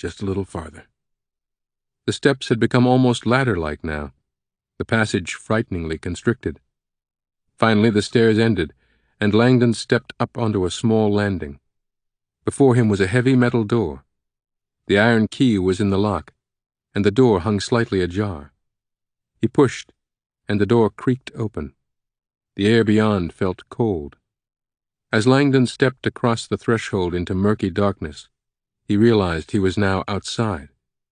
just a little farther. The steps had become almost ladder-like now, the passage frighteningly constricted. Finally the stairs ended, and Langdon stepped up onto a small landing. Before him was a heavy metal door. The iron key was in the lock, and the door hung slightly ajar. He pushed, and the door creaked open. The air beyond felt cold. As Langdon stepped across the threshold into murky darkness, he realized he was now outside.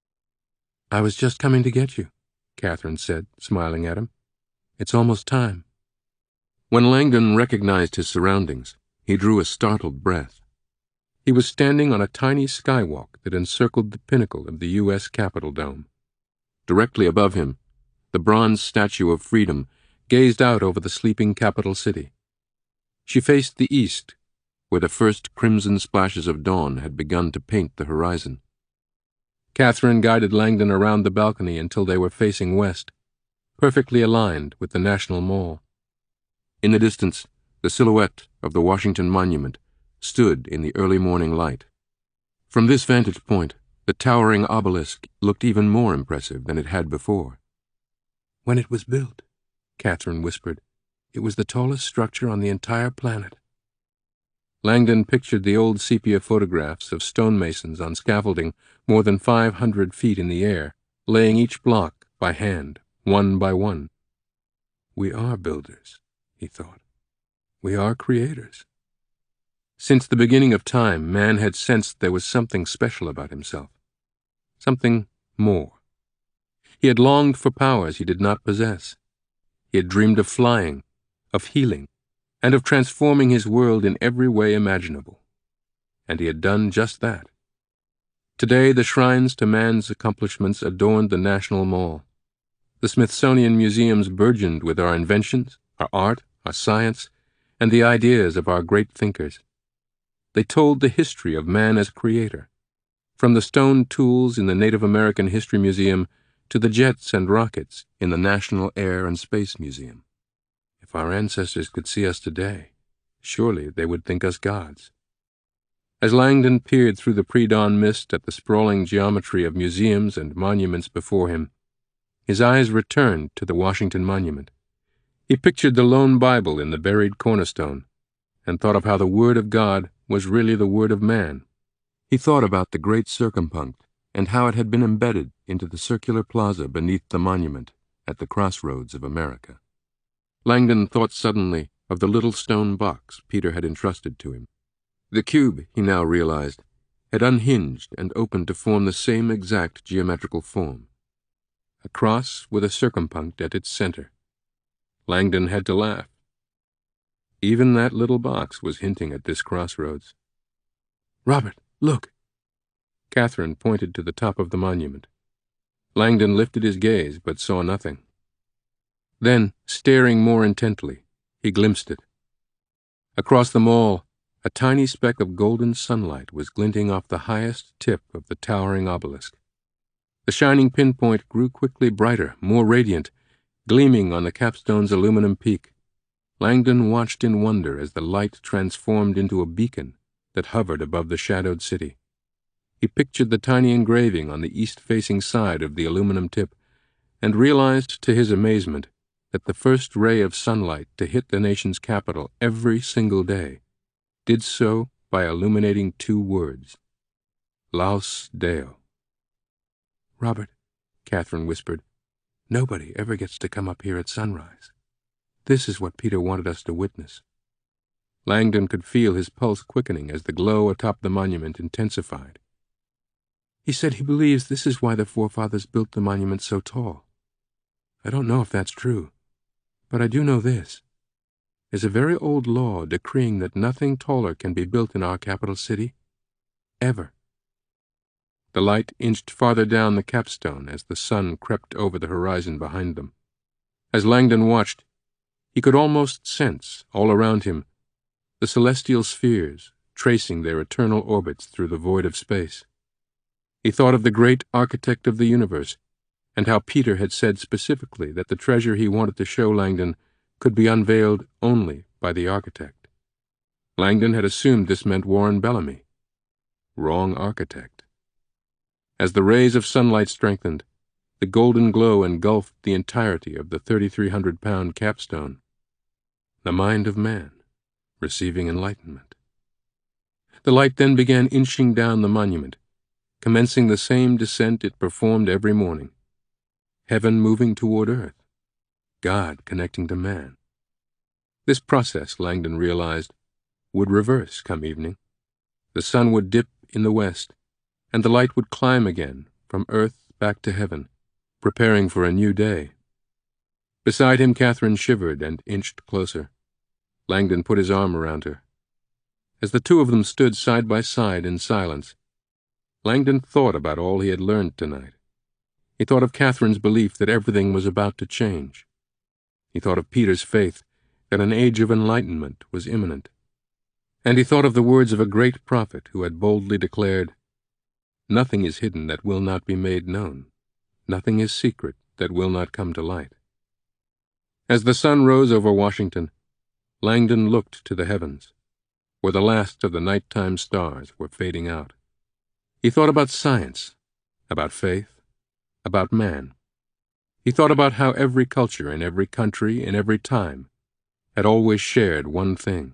"I was just coming to get you," Catherine said, smiling at him. "It's almost time." When Langdon recognized his surroundings, he drew a startled breath. He was standing on a tiny skywalk that encircled the pinnacle of the U.S. Capitol dome. Directly above him, the bronze Statue of Freedom gazed out over the sleeping capital city. She faced the east, where the first crimson splashes of dawn had begun to paint the horizon. Catherine guided Langdon around the balcony until they were facing west, perfectly aligned with the National Mall. In the distance, the silhouette of the Washington Monument stood in the early morning light. From this vantage point, the towering obelisk looked even more impressive than it had before. "When it was built," Catherine whispered, "it was the tallest structure on the entire planet." Langdon pictured the old sepia photographs of stonemasons on scaffolding more than 500 feet in the air, laying each block by hand, one by one. "We are builders," he thought. "We are creators." Since the beginning of time, man had sensed there was something special about himself. Something more. He had longed for powers he did not possess. He had dreamed of flying, of healing, and of transforming his world in every way imaginable. And he had done just that. Today the shrines to man's accomplishments adorned the National Mall. The Smithsonian Museums burgeoned with our inventions, our art, our science, and the ideas of our great thinkers. They told the history of man as creator, from the stone tools in the Native American History Museum to the jets and rockets in the National Air and Space Museum. If our ancestors could see us today, surely they would think us gods. As Langdon peered through the pre-dawn mist at the sprawling geometry of museums and monuments before him, his eyes returned to the Washington Monument. He pictured the lone Bible in the buried cornerstone, and thought of how the Word of God was really the Word of man. He thought about the great circumpunct and how it had been embedded into the circular plaza beneath the monument at the crossroads of America. Langdon thought suddenly of the little stone box Peter had entrusted to him. The cube, he now realized, had unhinged and opened to form the same exact geometrical form. A cross with a circumpunct at its center. Langdon had to laugh. Even that little box was hinting at this crossroads. "Robert, look!" Catherine pointed to the top of the monument. Langdon lifted his gaze but saw nothing. Then, staring more intently, he glimpsed it. Across the mall, a tiny speck of golden sunlight was glinting off the highest tip of the towering obelisk. The shining pinpoint grew quickly brighter, more radiant, gleaming on the capstone's aluminum peak. Langdon watched in wonder as the light transformed into a beacon that hovered above the shadowed city. He pictured the tiny engraving on the east-facing side of the aluminum tip, and realized to his amazement that the first ray of sunlight to hit the nation's capital every single day did so by illuminating two words: Laus Deo. "Robert," Catherine whispered, "nobody ever gets to come up here at sunrise. This is what Peter wanted us to witness." Langdon could feel his pulse quickening as the glow atop the monument intensified. "He said he believes this is why the forefathers built the monument so tall. I don't know if that's true, but I do know this. There's a very old law decreeing that nothing taller can be built in our capital city, ever." The light inched farther down the capstone as the sun crept over the horizon behind them. As Langdon watched, he could almost sense, all around him, the celestial spheres tracing their eternal orbits through the void of space. He thought of the great architect of the universe, and how Peter had said specifically that the treasure he wanted to show Langdon could be unveiled only by the architect. Langdon had assumed this meant Warren Bellamy. Wrong architect. As the rays of sunlight strengthened, the golden glow engulfed the entirety of the 3,300-pound capstone. The mind of man, receiving enlightenment. The light then began inching down the monument, commencing the same descent it performed every morning. Heaven moving toward earth, God connecting to man. This process, Langdon realized, would reverse come evening. The sun would dip in the west, and the light would climb again from earth back to heaven, preparing for a new day. Beside him, Catherine shivered and inched closer. Langdon put his arm around her. As the two of them stood side by side in silence, Langdon thought about all he had learned tonight. He thought of Catherine's belief that everything was about to change. He thought of Peter's faith that an age of enlightenment was imminent. And he thought of the words of a great prophet who had boldly declared, "Nothing is hidden that will not be made known. Nothing is secret that will not come to light." As the sun rose over Washington, Langdon looked to the heavens, where the last of the nighttime stars were fading out. He thought about science, about faith, about man. He thought about how every culture in every country in every time had always shared one thing.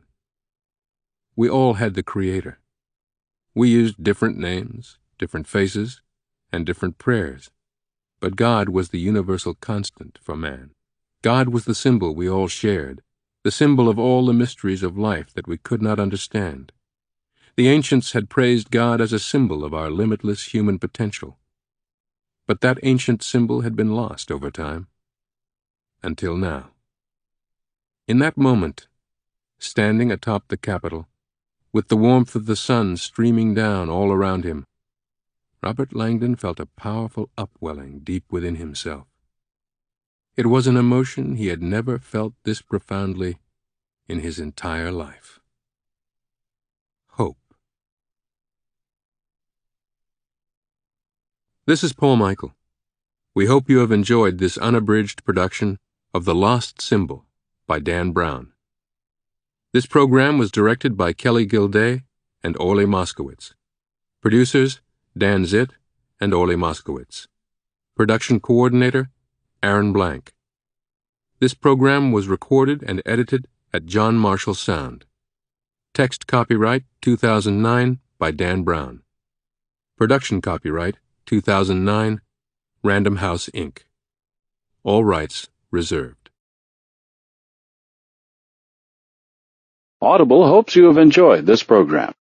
We all had the Creator. We used different names, different faces, and different prayers, but God was the universal constant for man. God was the symbol we all shared, the symbol of all the mysteries of life that we could not understand. The ancients had praised God as a symbol of our limitless human potential. But that ancient symbol had been lost over time. Until now. In that moment, standing atop the Capitol, with the warmth of the sun streaming down all around him, Robert Langdon felt a powerful upwelling deep within himself. It was an emotion he had never felt this profoundly in his entire life. Hope. This is Paul Michael. We hope you have enjoyed this unabridged production of The Lost Symbol by Dan Brown. This program was directed by Kelly Gilday and Orly Moskowitz. Producers, Dan Zitt and Orly Moskowitz. Production coordinator, Aaron Blank. This program was recorded and edited at John Marshall Sound. Text copyright 2009 by Dan Brown. Production copyright 2009, Random House, Inc. All rights reserved. Audible hopes you have enjoyed this program.